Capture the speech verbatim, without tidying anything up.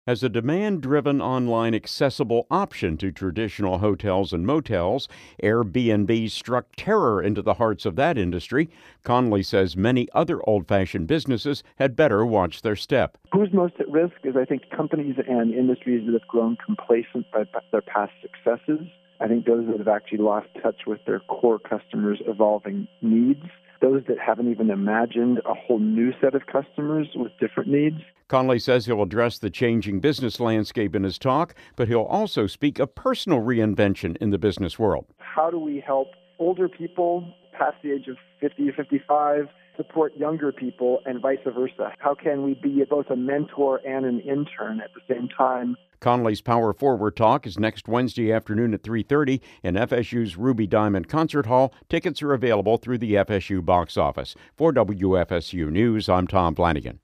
As a demand-driven online accessible option to traditional hotels and motels, Airbnb struck terror into the hearts of that industry. Conley says many other old-fashioned businesses had better watch their step. Who's most at risk is, I think, companies and industries that have grown complacent by their past successes. I think those that have actually lost touch with their core customers' evolving needs. Those that haven't even imagined a whole new set of customers with different needs. Conley says he'll address the changing business landscape in his talk, but he'll also speak of personal reinvention in the business world. How do we help older people past the age of fifty or fifty-five support younger people and vice versa? How can we be both a mentor and an intern at the same time? Conley's Power Forward Talk is next Wednesday afternoon at three thirty in F S U's Ruby Diamond Concert Hall. Tickets are available through the F S U box office. For W F S U News, I'm Tom Flanagan.